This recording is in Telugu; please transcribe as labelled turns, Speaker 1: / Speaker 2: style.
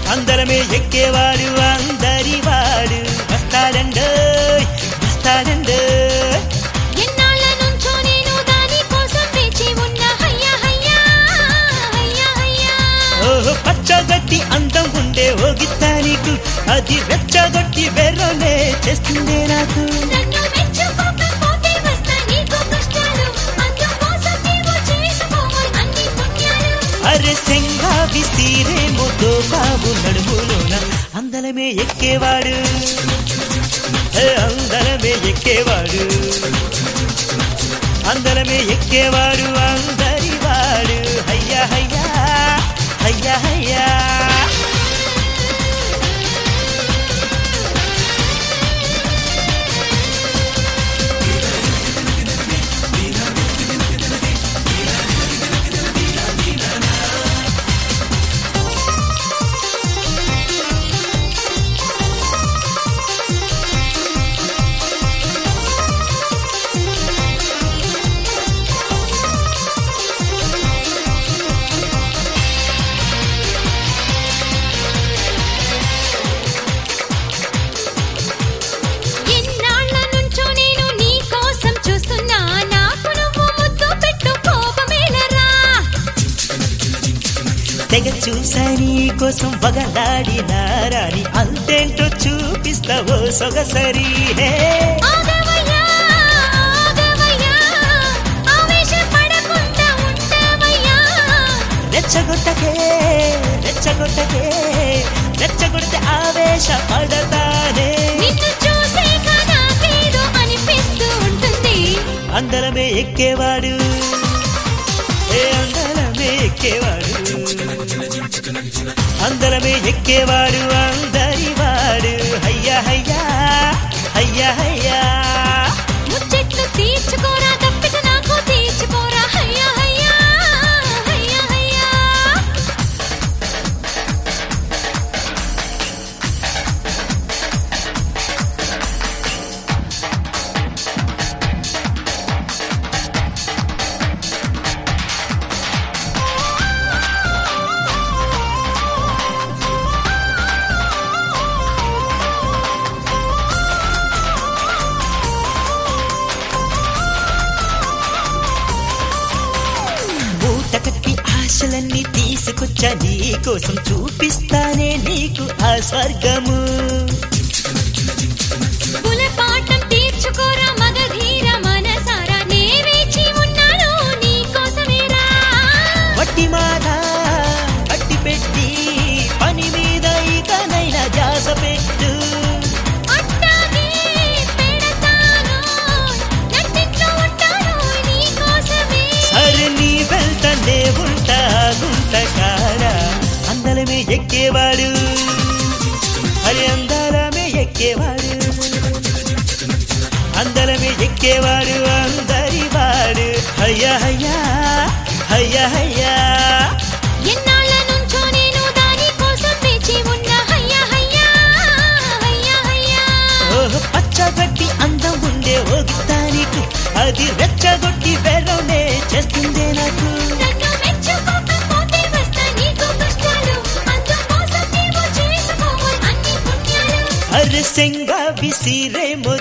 Speaker 1: అందరమే ఎక్కేవాడు అందరివాడు వస్తాడండో వస్తాడండో.
Speaker 2: ఎన్నాళ్ళ నుంచో నేను దాని కోసం వేచి ఉన్నా హయ్యా హయ్యా హయ్యా హయ్యా.
Speaker 1: ఓహో పచ్చగట్టి అందం ఉండే ఓగిస్తా నీకు, అది వెచ్చగొట్టి వెర్రనే చేస్తుందే నాకు.
Speaker 2: నన్ను మెచ్చుకోకపోతే వస్తా నీకు కష్టాలు, అందుకోసం నీవు చేసుకోవాలి అన్ని పుణ్యాలు.
Speaker 1: అరే సెంగా విసిరేమోతో బాబు నడుములోన అందలమే ఎక్కేవాడు అందలమే ఎక్కేవాడు అందలమే ఎక్కేవాడు అందరివాడు హయ్యా హయ్యా హయ్యా హయ్యా.
Speaker 2: ఎన్నాళ్ళ నుంచో నేను నీ కోసం చూస్తున్నా, నాకు నువ్వు ముద్దు పెట్టు కోపమేలరా.
Speaker 1: తెగ చూసా నీ కోసం వగలాడినారాని అంతేంటో చూపిస్తావో సొగసరి హే.
Speaker 2: ఆగవయ్యా ఆగవయ్యా ఆవేశపడకుండా ఉంటావయ్యా.
Speaker 1: రెచ్చగొట్టకే రెచ్చగొట్టకే రెచ్చగొడితే ఆవేశపడతానే.
Speaker 2: నిన్ను చూసాక నాకేదో అనిపిస్తూ ఉంటుంది.
Speaker 1: అందలమే ఎక్కేవాడు అందలమే ఎక్కేవాడు అందలమే ఎక్కేవాడు అందరివాడు హయ్యా హయ్యా హయ్యా హయ్యా.
Speaker 2: ముచ్చట్లు తీర్చుకోరా తప్పిట నాకు తీర్చుకోరా హయ్యా హయ్యా హయ్యా హయ్యా.
Speaker 1: మూట కట్టి ఆశలన్నీ తీసుకొచ్చా నీ కోసం చూపిస్తానే నీకు ఆ స్వర్గము.
Speaker 2: కులపాఠం తీర్చుకోరా మగధీర మనసారా, నే వేచి ఉన్నాను నీ కోసమేరా.
Speaker 1: వట్టి మాట అట్టి పెట్టి పని మీద ఇకనైనా ధ్యాస పెట్టు.
Speaker 2: అట్టాగే పెడతాను నట్టింట్లో ఉంటాను నీ కోసమే.
Speaker 1: సరే నీ వెళ్తానే ఉంటా గుంట కాడా అందలమే ఎక్కేవాడు అరే అందలమే ఎక్కేవాడు అందలమే ఎక్కేవాడు అందరివాడు హయ్యా హయ్యా హయ్యా హయ్యా.
Speaker 2: ఎన్నాళ్ళ నుంచో నేను దాని కోసం వేచి ఉన్నా హయ్యా హయ్యా హయ్యా హయ్యా.
Speaker 1: ఓహో పచ్చగట్టి అందం ఉండే ఓగిస్తానికి, అది రెచ్చగొట్టి వెర్రనే చేస్తుందే నాకు.
Speaker 2: నన్ను మెచ్చుకోకపోతే వస్తా నీకు కష్టాలు, అందుకోసం నీవు చేసుకోవాలి అన్ని పుణ్యాలు.
Speaker 1: అరే సెంగా విసిరేమో